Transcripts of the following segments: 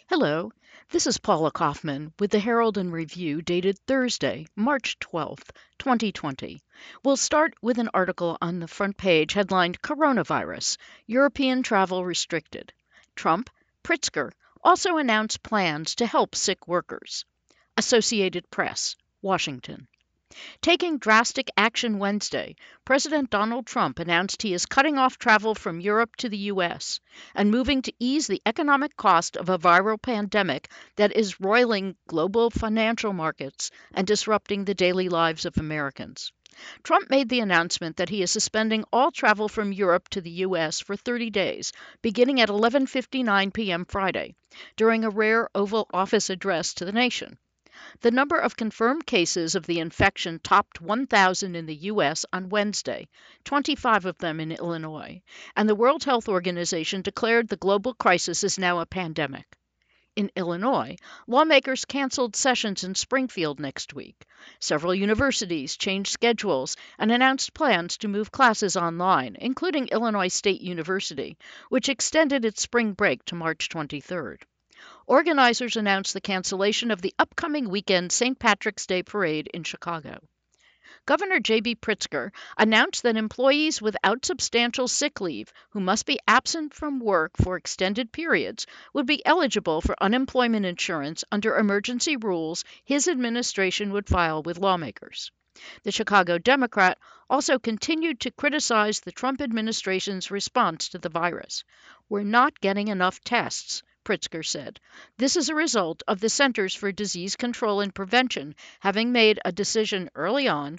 Hello, this is Paula Kaufman with the Herald and Review dated Thursday, March 12th, 2020. We'll start with an article on the front page headlined Coronavirus, European Travel Restricted. Trump, Pritzker also announced plans to help sick workers. Associated Press, Washington. Taking drastic action Wednesday, President Donald Trump announced he is cutting off travel from Europe to the U.S. and moving to ease the economic cost of a viral pandemic that is roiling global financial markets and disrupting the daily lives of Americans. Trump made the announcement that he is suspending all travel from Europe to the U.S. for 30 days, beginning at 11:59 p.m. Friday, during a rare Oval Office address to the nation. The number of confirmed cases of the infection topped 1,000 in the U.S. on Wednesday, 25 of them in Illinois, and the World Health Organization declared the global crisis is now a pandemic. In Illinois, lawmakers canceled sessions in Springfield next week. Several universities changed schedules and announced plans to move classes online, including Illinois State University, which extended its spring break to March 23rd. Organizers announced the cancellation of the upcoming weekend St. Patrick's Day parade in Chicago. Governor J.B. Pritzker announced that employees without substantial sick leave who must be absent from work for extended periods would be eligible for unemployment insurance under emergency rules his administration would file with lawmakers. The Chicago Democrat also continued to criticize the Trump administration's response to the virus. "We're not getting enough tests," Pritzker said. "This is a result of the Centers for Disease Control and Prevention having made a decision early on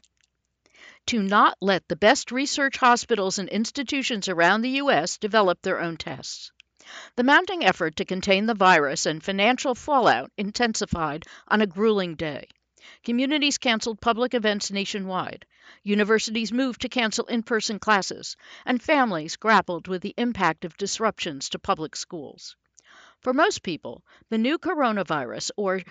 to not let the best research hospitals and institutions around the U.S. develop their own tests." The mounting effort to contain the virus and financial fallout intensified on a grueling day. Communities canceled public events nationwide. Universities moved to cancel in-person classes, and families grappled with the impact of disruptions to public schools. For most people, the new coronavirus, or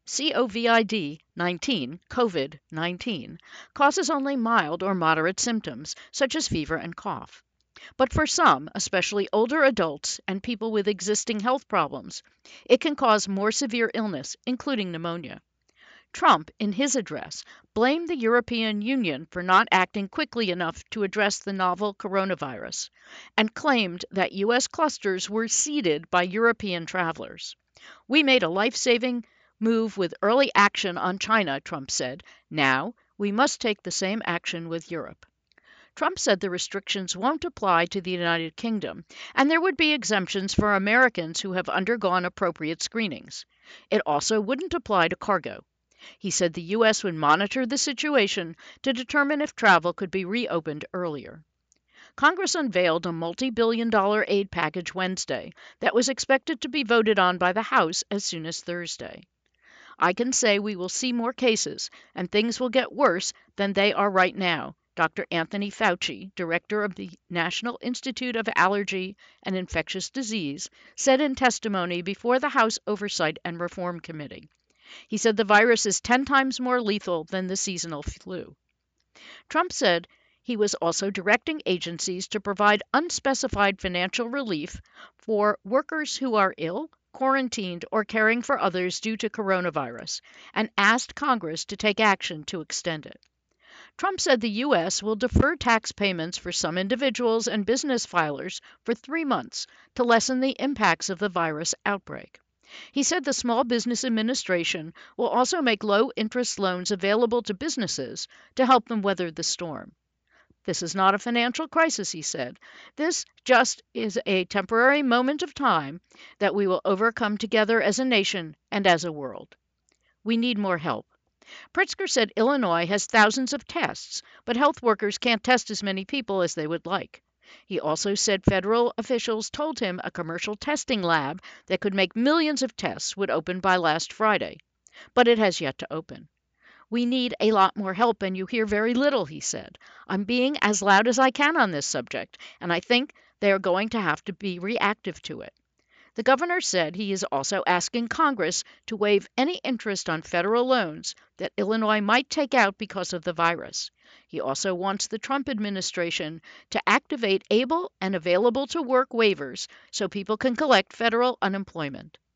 COVID-19, causes only mild or moderate symptoms, such as fever and cough. But for some, especially older adults and people with existing health problems, it can cause more severe illness, including pneumonia. Trump, in his address, blamed the European Union for not acting quickly enough to address the novel coronavirus and claimed that U.S. clusters were seeded by European travelers. "We made a life-saving move with early action on China," Trump said. "Now we must take the same action with Europe." Trump said the restrictions won't apply to the United Kingdom, and there would be exemptions for Americans who have undergone appropriate screenings. It also wouldn't apply to cargo. He said the U.S. would monitor the situation to determine if travel could be reopened earlier. Congress unveiled a multi-billion-dollar aid package Wednesday that was expected to be voted on by the House as soon as Thursday. "I can say we will see more cases, and things will get worse than they are right now," Dr. Anthony Fauci, director of the National Institute of Allergy and Infectious Disease, said in testimony before the House Oversight and Reform Committee. He said the virus is 10 times more lethal than the seasonal flu. Trump said he was also directing agencies to provide unspecified financial relief for workers who are ill, quarantined, or caring for others due to coronavirus, and asked Congress to take action to extend it. Trump said the U.S. will defer tax payments for some individuals and business filers for 3 months to lessen the impacts of the virus outbreak. He said the Small Business Administration will also make low-interest loans available to businesses to help them weather the storm. "This is not a financial crisis," he said. "This just is a temporary moment of time that we will overcome together as a nation and as a world. We need more help." Pritzker said Illinois has thousands of tests, but health workers can't test as many people as they would like. He also said federal officials told him a commercial testing lab that could make millions of tests would open by last Friday, but it has yet to open. "We need a lot more help, and you hear very little," he said. "I'm being as loud as I can on this subject, and I think they are going to have to be reactive to it." The governor said he is also asking Congress to waive any interest on federal loans that Illinois might take out because of the virus. He also wants the Trump administration to activate able and available to work waivers so people can collect federal unemployment.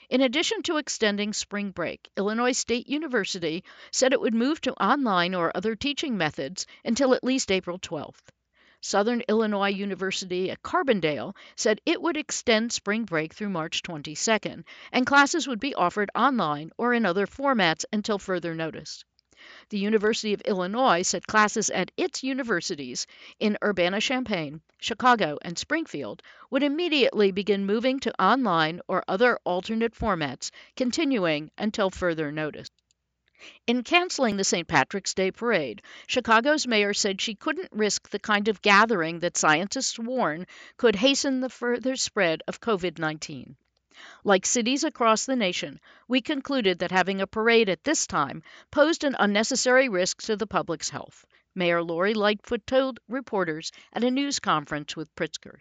In addition to extending spring break, Illinois State University said it would move to online or other teaching methods until at least April 12th. Southern Illinois University at Carbondale said it would extend spring break through March 22nd, and classes would be offered online or in other formats until further notice. The University of Illinois said classes at its universities in Urbana-Champaign, Chicago, and Springfield would immediately begin moving to online or other alternate formats, continuing until further notice. In canceling the St. Patrick's Day parade, Chicago's mayor said she couldn't risk the kind of gathering that scientists warn could hasten the further spread of COVID-19. Like cities across the nation, we concluded that having a parade at this time posed an unnecessary risk to the public's health, Mayor Lori Lightfoot told reporters at a news conference with Pritzker.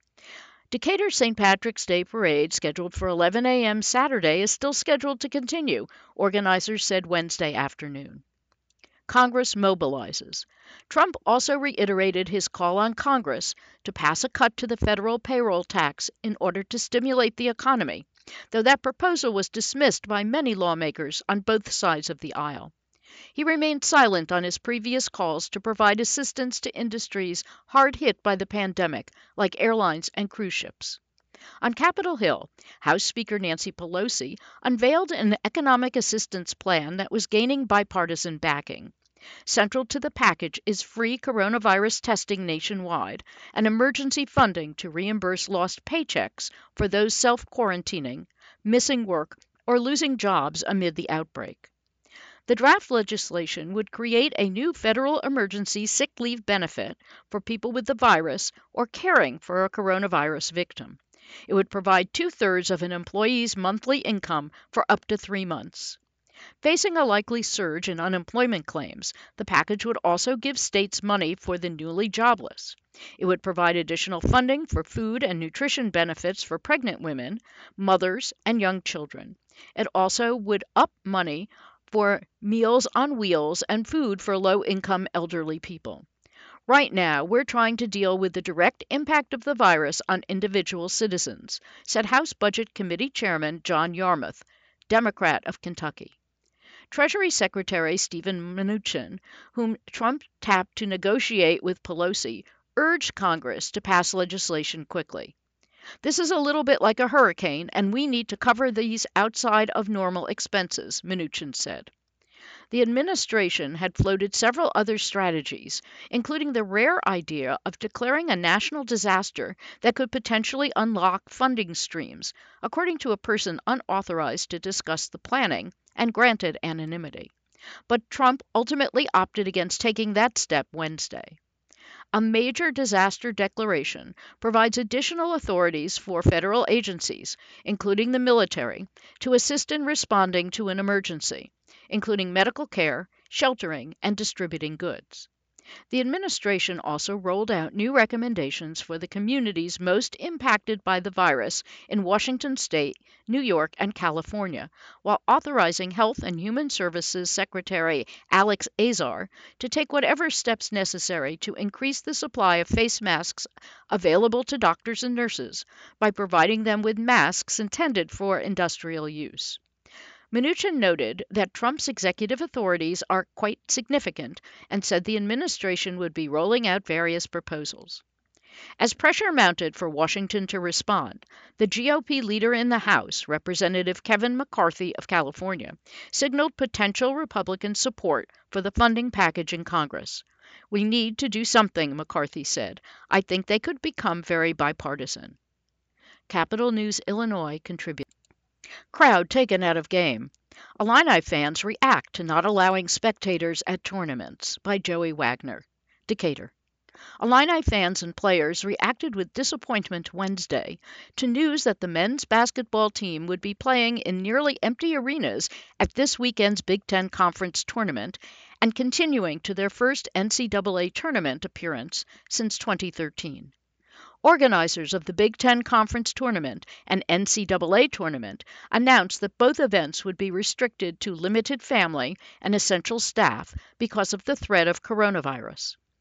Decatur's St. Patrick's Day parade, scheduled for 11 a.m. Saturday, is still scheduled to continue, organizers said Wednesday afternoon. Congress mobilizes. Trump also reiterated his call on Congress to pass a cut to the federal payroll tax in order to stimulate the economy, though that proposal was dismissed by many lawmakers on both sides of the aisle. He remained silent on his previous calls to provide assistance to industries hard hit by the pandemic, like airlines and cruise ships. On Capitol Hill, House Speaker Nancy Pelosi unveiled an economic assistance plan that was gaining bipartisan backing. Central to the package is free coronavirus testing nationwide and emergency funding to reimburse lost paychecks for those self-quarantining, missing work, or losing jobs amid the outbreak. The draft legislation would create a new federal emergency sick leave benefit for people with the virus or caring for a coronavirus victim. It would provide two-thirds of an employee's monthly income for up to 3 months. Facing a likely surge in unemployment claims, the package would also give states money for the newly jobless. It would provide additional funding for food and nutrition benefits for pregnant women, mothers, and young children. It also would up money for Meals on Wheels and food for low-income elderly people. Right now, we're trying to deal with the direct impact of the virus on individual citizens, said House Budget Committee Chairman John Yarmuth, Democrat of Kentucky. Treasury Secretary Steven Mnuchin, whom Trump tapped to negotiate with Pelosi, urged Congress to pass legislation quickly. This is a little bit like a hurricane, and we need to cover these outside of normal expenses, Mnuchin said. The administration had floated several other strategies, including the rare idea of declaring a national disaster that could potentially unlock funding streams, according to a person unauthorized to discuss the planning and granted anonymity. But Trump ultimately opted against taking that step Wednesday. A major disaster declaration provides additional authorities for federal agencies, including the military, to assist in responding to an emergency, including medical care, sheltering, and distributing goods. The administration also rolled out new recommendations for the communities most impacted by the virus in Washington state, New York, and California, while authorizing Health and Human Services Secretary Alex Azar to take whatever steps necessary to increase the supply of face masks available to doctors and nurses by providing them with masks intended for industrial use. Mnuchin noted that Trump's executive authorities are quite significant and said the administration would be rolling out various proposals. As pressure mounted for Washington to respond, the GOP leader in the House, Representative Kevin McCarthy of California, signaled potential Republican support for the funding package in Congress. "We need to do something," McCarthy said. "I think they could become very bipartisan." Capitol News Illinois contributed. Crowd taken out of game. Illini fans react to not allowing spectators at tournaments by Joey Wagner. Decatur. Illini fans and players reacted with disappointment Wednesday to news that the men's basketball team would be playing in nearly empty arenas at this weekend's Big Ten Conference tournament and continuing to their first NCAA tournament appearance since 2013. Organizers of the Big Ten Conference Tournament and NCAA Tournament announced that both events would be restricted to limited family and essential staff because of the threat of coronavirus.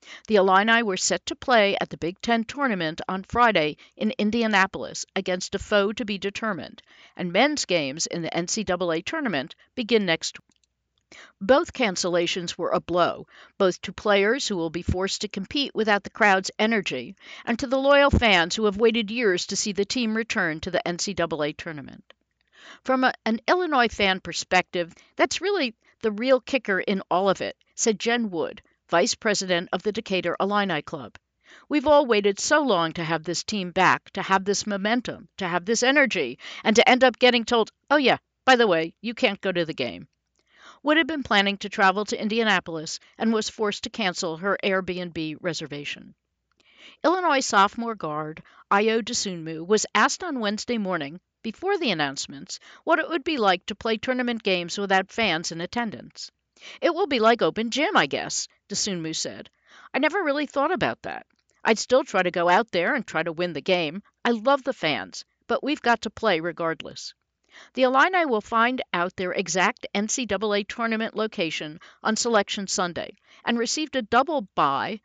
The Illini were set to play at the Big Ten tournament on Friday in Indianapolis against a foe to be determined, and men's games in the NCAA tournament begin next week. Both cancellations were a blow, both to players who will be forced to compete without the crowd's energy, and to the loyal fans who have waited years to see the team return to the NCAA tournament. From an Illinois fan perspective, that's really the real kicker in all of it, said Jen Wood, vice president of the Decatur Illini Club. We've all waited so long to have this team back, to have this momentum, to have this energy, and to end up getting told, oh, yeah, by the way, you can't go to the game. Wood had been planning to travel to Indianapolis and was forced to cancel her Airbnb reservation. Illinois sophomore guard Ayo Dosunmu was asked on Wednesday morning, before the announcements, what it would be like to play tournament games without fans in attendance. It will be like open gym, I guess, Dosunmu said. I never really thought about that. I'd still try to go out there and try to win the game. I love the fans, but we've got to play regardless. The Illini will find out their exact NCAA tournament location on Selection Sunday and received a double bye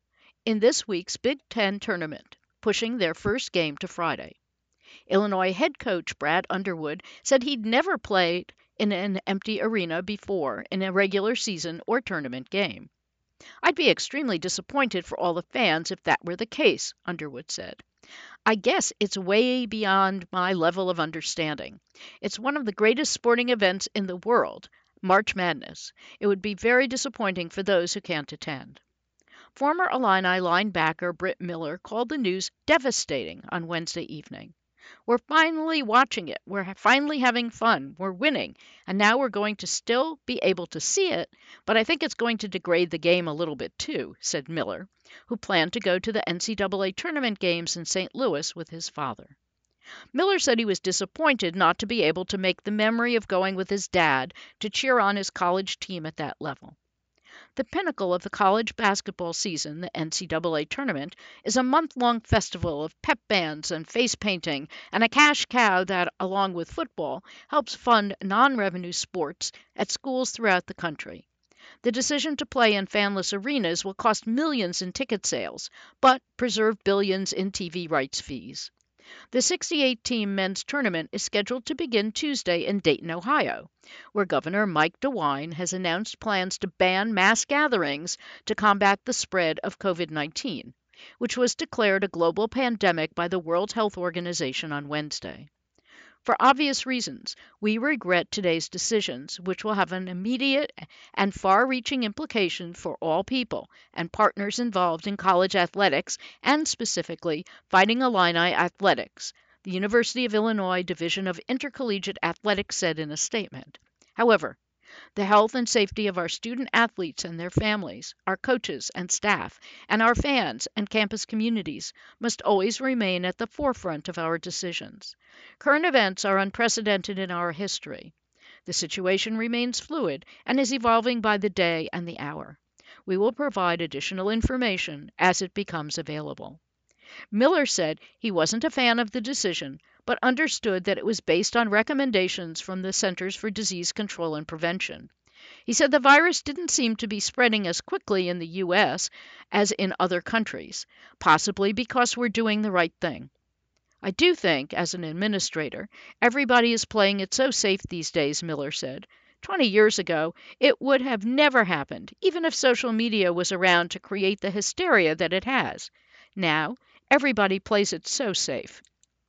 in this week's Big Ten tournament, pushing their first game to Friday. Illinois head coach Brad Underwood said he'd never played in an empty arena before in a regular season or tournament game. I'd be extremely disappointed for all the fans if that were the case, Underwood said. I guess it's way beyond my level of understanding. It's one of the greatest sporting events in the world, March Madness. It would be very disappointing for those who can't attend. Former Illini linebacker Britt Miller called the news devastating on Wednesday evening. We're finally watching it. We're finally having fun. We're winning. And now we're going to still be able to see it, but I think it's going to degrade the game a little bit too, said Miller, who planned to go to the NCAA tournament games in St. Louis with his father. Miller said he was disappointed not to be able to make the memory of going with his dad to cheer on his college team at that level. The pinnacle of the college basketball season, the NCAA tournament, is a month-long festival of pep bands and face painting and a cash cow that, along with football, helps fund non-revenue sports at schools throughout the country. The decision to play in fanless arenas will cost millions in ticket sales, but preserve billions in TV rights fees. The 68-team men's tournament is scheduled to begin Tuesday in Dayton, Ohio, where Governor Mike DeWine has announced plans to ban mass gatherings to combat the spread of COVID-19, which was declared a global pandemic by the World Health Organization on Wednesday. For obvious reasons, we regret today's decisions, which will have an immediate and far-reaching implication for all people and partners involved in college athletics and specifically Fighting Illini Athletics, the University of Illinois Division of Intercollegiate Athletics said in a statement. However, the health and safety of our student athletes and their families, our coaches and staff, and our fans and campus communities must always remain at the forefront of our decisions. Current events are unprecedented in our history. The situation remains fluid and is evolving by the day and the hour. We will provide additional information as it becomes available. Miller said he wasn't a fan of the decision, but understood that it was based on recommendations from the Centers for Disease Control and Prevention. He said the virus didn't seem to be spreading as quickly in the U.S. as in other countries, possibly because we're doing the right thing. I do think, as an administrator, everybody is playing it so safe these days, Miller said. 20 years ago, it would have never happened, even if social media was around to create the hysteria that it has. Now, everybody plays it so safe.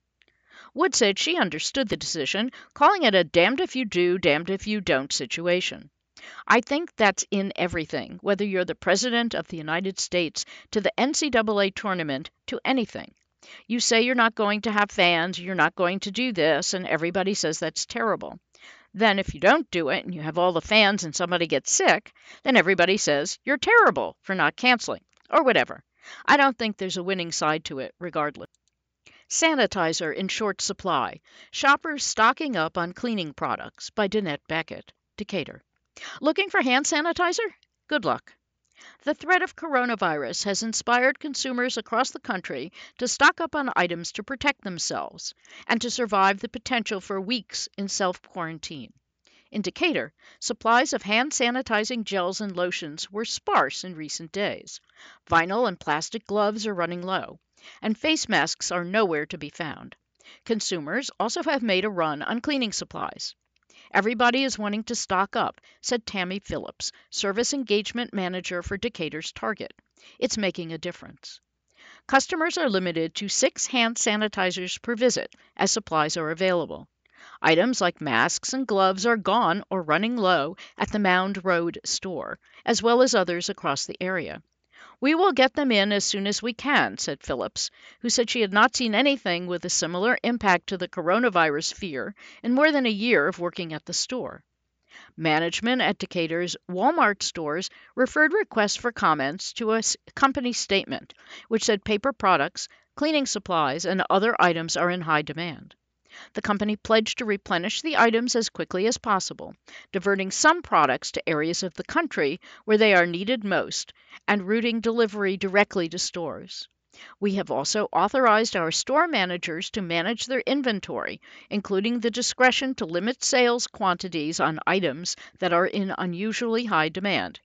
Wood said she understood the decision, calling it a damned if you do, damned if you don't situation. I think that's in everything, whether you're the President of the United States, to the NCAA tournament, to anything. You say you're not going to have fans, you're not going to do this, and everybody says that's terrible. Then if you don't do it and you have all the fans and somebody gets sick, then everybody says you're terrible for not canceling, or whatever. I don't think there's a winning side to it, regardless. Sanitizer in short supply. Shoppers stocking up on cleaning products by Danette Beckett, Decatur. Looking for hand sanitizer? Good luck. The threat of coronavirus has inspired consumers across the country to stock up on items to protect themselves and to survive the potential for weeks in self-quarantine. In Decatur, supplies of hand sanitizing gels and lotions were sparse in recent days. Vinyl and plastic gloves are running low, and face masks are nowhere to be found. Consumers also have made a run on cleaning supplies. Everybody is wanting to stock up, said Tammy Phillips, Service Engagement Manager for Decatur's Target. It's making a difference. Customers are limited to 6 hand sanitizers per visit, as supplies are available. Items like masks and gloves are gone or running low at the Mound Road store, as well as others across the area. We will get them in as soon as we can, said Phillips, who said she had not seen anything with a similar impact to the coronavirus fear in more than a year of working at the store. Management at Decatur's Walmart stores referred requests for comments to a company statement, which said paper products, cleaning supplies, and other items are in high demand. The company pledged to replenish the items as quickly as possible, diverting some products to areas of the country where they are needed most and routing delivery directly to stores. We have also authorized our store managers to manage their inventory, including the discretion to limit sales quantities on items that are in unusually high demand.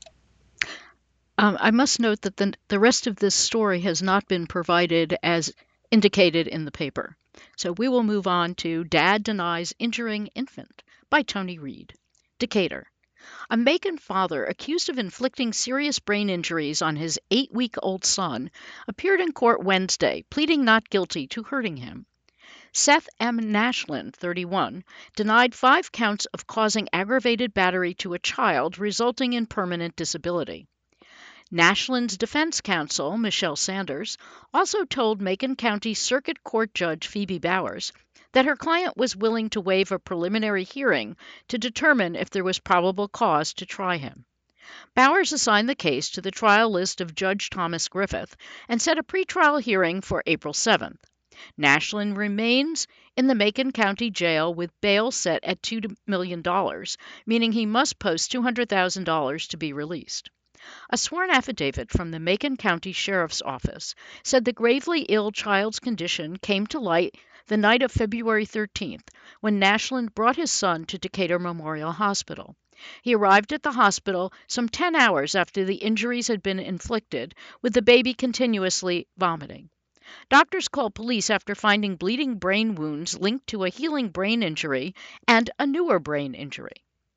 I must note that the rest of this story has not been provided as indicated in the paper. So we will move on to Dad Denies Injuring Infant by Tony Reed. Decatur. A Macon father accused of inflicting serious brain injuries on his 8-week-old son appeared in court Wednesday, pleading not guilty to hurting him. Seth M. Nashland, 31, denied 5 counts of causing aggravated battery to a child resulting in permanent disability. Nashland's defense counsel, Michelle Sanders, also told Macon County Circuit Court Judge Phoebe Bowers that her client was willing to waive a preliminary hearing to determine if there was probable cause to try him. Bowers assigned the case to the trial list of Judge Thomas Griffith and set a pretrial hearing for April 7th. Nashland remains in the Macon County Jail with bail set at $2 million, meaning he must post $200,000 to be released. A sworn affidavit from the Macon County Sheriff's Office said the gravely ill child's condition came to light the night of February 13th, when Nashland brought his son to Decatur Memorial Hospital. He arrived at the hospital some 10 hours after the injuries had been inflicted, with the baby continuously vomiting. Doctors called police after finding bleeding brain wounds linked to a healing brain injury and a newer brain injury.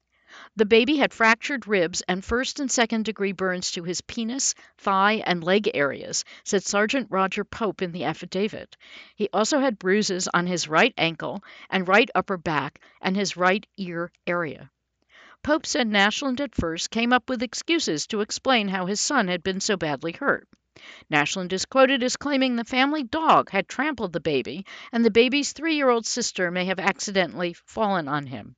The baby had fractured ribs and first and second degree burns to his penis, thigh, and leg areas, said Sergeant Roger Pope in the affidavit. He also had bruises on his right ankle and right upper back and his right ear area. Pope said Nashland at first came up with excuses to explain how his son had been so badly hurt. Nashland is quoted as claiming the family dog had trampled the baby and the baby's 3-year-old sister may have accidentally fallen on him.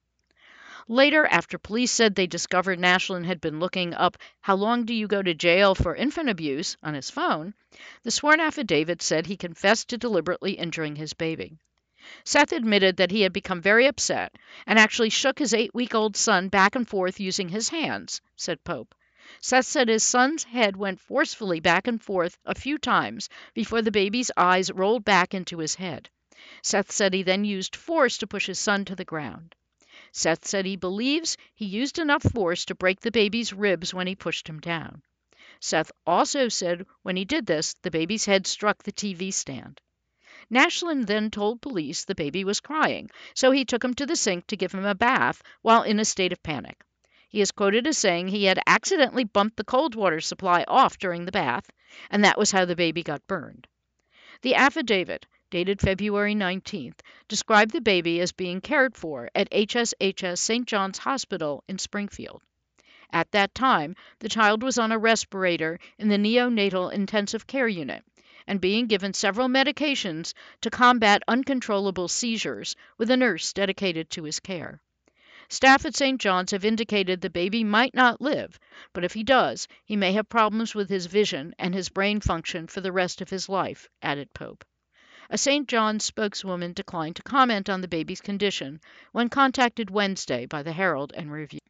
Later, after police said they discovered Nashland had been looking up "How long do you go to jail for infant abuse" on his phone, the sworn affidavit said he confessed to deliberately injuring his baby. Seth admitted that he had become very upset and actually shook his 8-week-old son back and forth using his hands, said Pope. Seth said his son's head went forcefully back and forth a few times before the baby's eyes rolled back into his head. Seth said he then used force to push his son to the ground. Seth said he believes he used enough force to break the baby's ribs when he pushed him down. Seth also said when he did this, the baby's head struck the TV stand. Nashland then told police the baby was crying, so he took him to the sink to give him a bath while in a state of panic. He is quoted as saying he had accidentally bumped the cold water supply off during the bath, and that was how the baby got burned. The affidavit, dated February 19th, described the baby as being cared for at HSHS St. John's Hospital in Springfield. At that time, the child was on a respirator in the neonatal intensive care unit and being given several medications to combat uncontrollable seizures with a nurse dedicated to his care. Staff at St. John's have indicated the baby might not live, but if he does, he may have problems with his vision and his brain function for the rest of his life, added Pope. A St. John's spokeswoman declined to comment on the baby's condition when contacted Wednesday by the Herald and Review.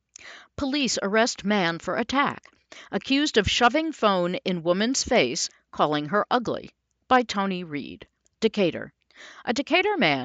Police arrest man for attack, accused of shoving phone in woman's face, calling her ugly, by Tony Reed. Decatur. A Decatur man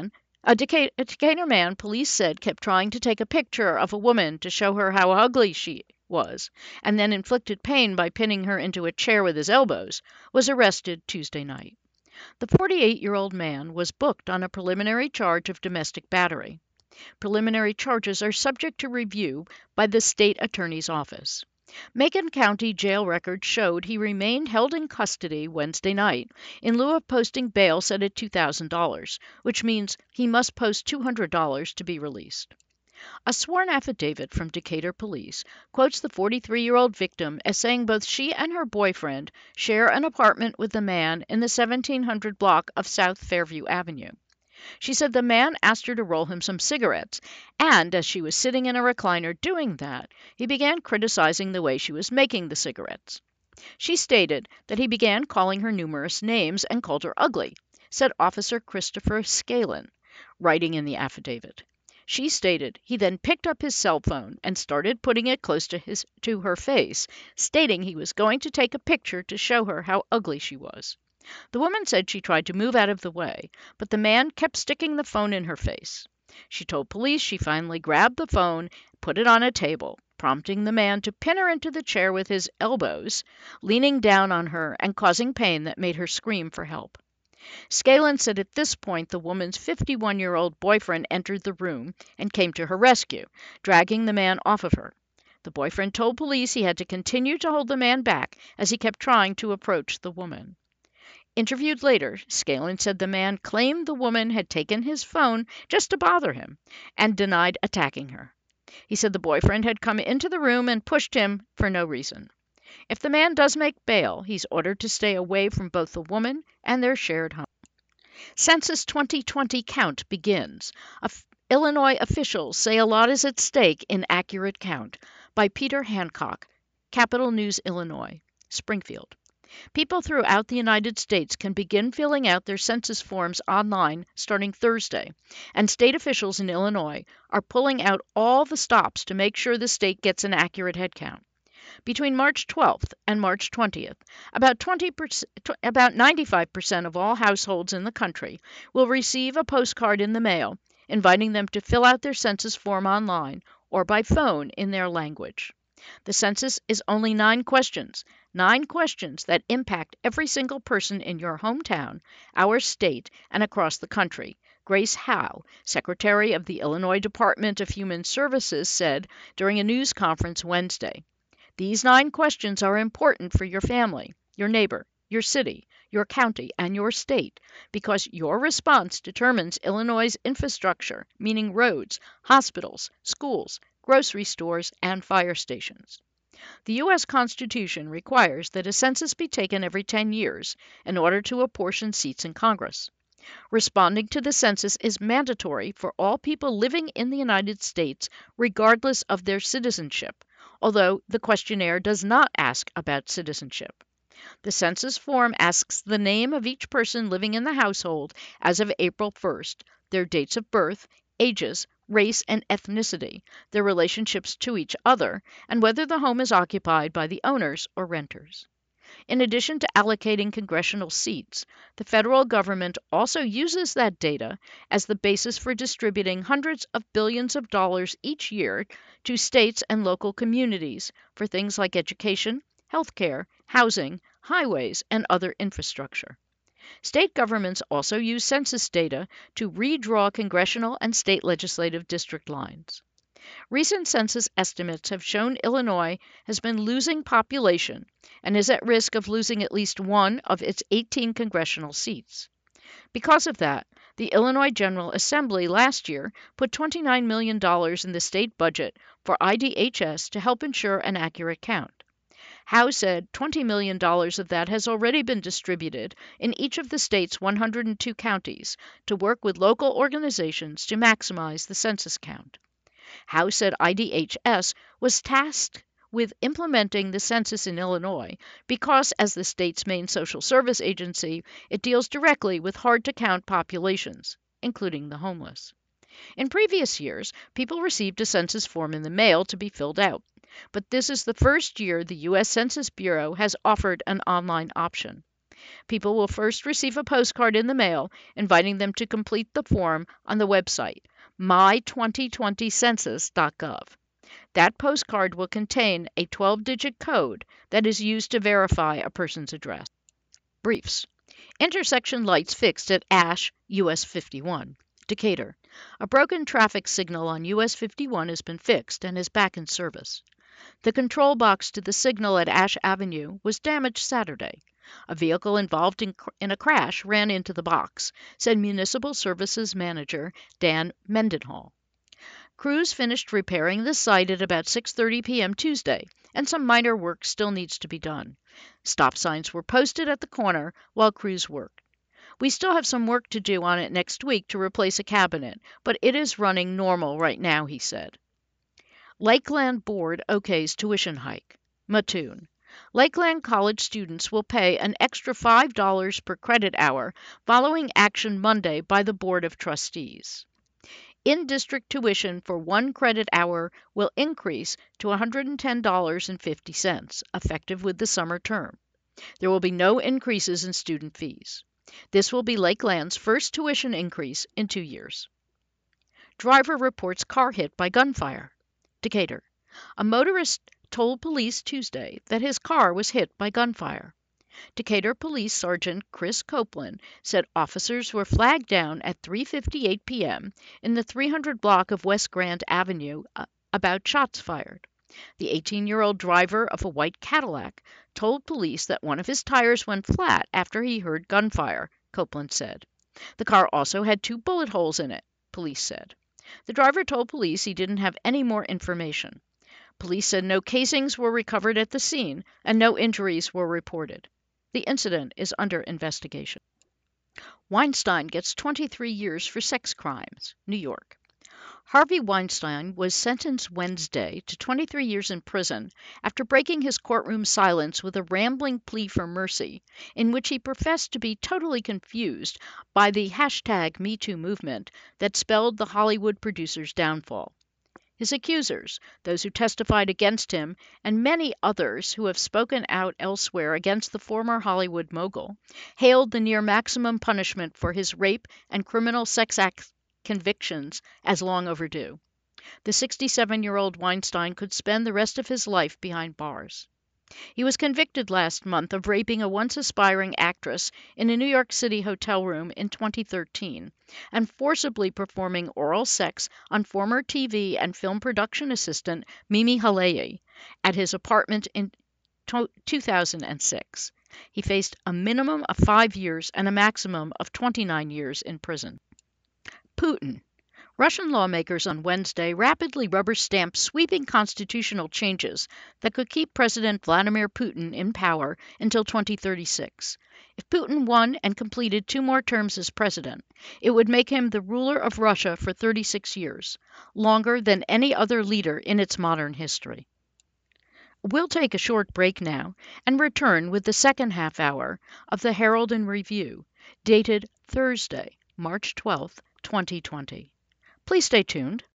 A Decatur man, police said, kept trying to take a picture of a woman to show her how ugly she was, and then inflicted pain by pinning her into a chair with his elbows, was arrested Tuesday night. The 48-year-old man was booked on a preliminary charge of domestic battery. Preliminary charges are subject to review by the state attorney's office. Macon County jail records showed he remained held in custody Wednesday night in lieu of posting bail set at $2,000, which means he must post $200 to be released. A sworn affidavit from Decatur police quotes the 43-year-old victim as saying both she and her boyfriend share an apartment with the man in the 1700 block of South Fairview Avenue. She said the man asked her to roll him some cigarettes, and as she was sitting in a recliner doing that, he began criticizing the way she was making the cigarettes. She stated that he began calling her numerous names and called her ugly, said Officer Christopher Scalin, writing in the affidavit. She stated he then picked up his cell phone and started putting it close to her face, stating he was going to take a picture to show her how ugly she was. The woman said she tried to move out of the way, but the man kept sticking the phone in her face. She told police she finally grabbed the phone, put it on a table, prompting the man to pin her into the chair with his elbows, leaning down on her and causing pain that made her scream for help. Scalin said at this point the woman's 51-year-old boyfriend entered the room and came to her rescue, dragging the man off of her. The boyfriend told police he had to continue to hold the man back as he kept trying to approach the woman. Interviewed later, Scalin said the man claimed the woman had taken his phone just to bother him and denied attacking her. He said the boyfriend had come into the room and pushed him for no reason. If the man does make bail, he's ordered to stay away from both the woman and their shared home. Census 2020 count begins. Illinois officials say a lot is at stake in accurate count. By Peter Hancock, Capital News, Illinois, Springfield. People throughout the United States can begin filling out their census forms online starting Thursday, and state officials in Illinois are pulling out all the stops to make sure the state gets an accurate head count. Between March 12th and March 20th, about 95% of all households in the country will receive a postcard in the mail inviting them to fill out their census form online or by phone in their language. The census is only 9 questions that impact every single person in your hometown, our state, and across the country. Grace Howe, Secretary of the Illinois Department of Human Services, said during a news conference Wednesday. These 9 questions are important for your family, your neighbor, your city, your county, and your state, because your response determines Illinois' infrastructure, meaning roads, hospitals, schools, grocery stores, and fire stations. The U.S. Constitution requires that a census be taken every 10 years in order to apportion seats in Congress. Responding to the census is mandatory for all people living in the United States, regardless of their citizenship, although the questionnaire does not ask about citizenship. The census form asks the name of each person living in the household as of April 1st, their dates of birth, ages, race and ethnicity, their relationships to each other, and whether the home is occupied by the owners or renters. In addition to allocating congressional seats, the federal government also uses that data as the basis for distributing hundreds of billions of dollars each year to states and local communities for things like education, healthcare, housing, highways, and other infrastructure. State governments also use census data to redraw congressional and state legislative district lines. Recent census estimates have shown Illinois has been losing population and is at risk of losing at least one of its 18 congressional seats. Because of that, the Illinois General Assembly last year put $29 million in the state budget for IDHS to help ensure an accurate count. Howe said $20 million of that has already been distributed in each of the state's 102 counties to work with local organizations to maximize the census count. Howe said IDHS was tasked with implementing the census in Illinois because, as the state's main social service agency, it deals directly with hard-to-count populations, including the homeless. In previous years, people received a census form in the mail to be filled out, but this is the first year the U.S. Census Bureau has offered an online option. People will first receive a postcard in the mail inviting them to complete the form on the website my2020census.gov. That postcard will contain a 12-digit code that is used to verify a person's address. Briefs. Intersection lights fixed at Ash, US 51. Decatur. A broken traffic signal on US 51 has been fixed and is back in service. The control box to the signal at Ash Avenue was damaged Saturday. A vehicle involved in a crash ran into the box, said Municipal Services Manager Dan Mendenhall. Crews finished repairing the site at about 6:30 p.m. Tuesday, and some minor work still needs to be done. Stop signs were posted at the corner while crews worked. We still have some work to do on it next week to replace a cabinet, but it is running normal right now, he said. Lakeland Board okays tuition hike. Mattoon. Lakeland College students will pay an extra $5 per credit hour following action Monday by the Board of Trustees. In-district tuition for 1 credit hour will increase to $110.50, effective with the summer term. There will be no increases in student fees. This will be Lakeland's first tuition increase in 2 years. Driver reports car hit by gunfire. Decatur. A motorist told police Tuesday that his car was hit by gunfire. Decatur Police Sergeant Chris Copeland said officers were flagged down at 3:58 p.m. in the 300 block of West Grand Avenue about shots fired. The 18-year-old driver of a white Cadillac told police that one of his tires went flat after he heard gunfire, Copeland said. The car also had 2 bullet holes in it, police said. The driver told police he didn't have any more information. Police said no casings were recovered at the scene and no injuries were reported. The incident is under investigation. Weinstein gets 23 years for sex crimes. New York. Harvey Weinstein was sentenced Wednesday to 23 years in prison after breaking his courtroom silence with a rambling plea for mercy, in which he professed to be totally confused by the #MeToo movement that spelled the Hollywood producer's downfall. His accusers, those who testified against him, and many others who have spoken out elsewhere against the former Hollywood mogul, hailed the near maximum punishment for his rape and criminal sex act convictions as long overdue. The 67-year-old Weinstein could spend the rest of his life behind bars. He was convicted last month of raping a once aspiring actress in a New York City hotel room in 2013 and forcibly performing oral sex on former TV and film production assistant Mimi Haleyi at his apartment in 2006. He faced a minimum of 5 years and a maximum of 29 years in prison. Putin. Russian lawmakers on Wednesday rapidly rubber-stamped sweeping constitutional changes that could keep President Vladimir Putin in power until 2036. If Putin won and completed 2 more terms as president, it would make him the ruler of Russia for 36 years, longer than any other leader in its modern history. We'll take a short break now and return with the second half hour of the Herald and Review, dated Thursday, March 12, 2020. Please stay tuned.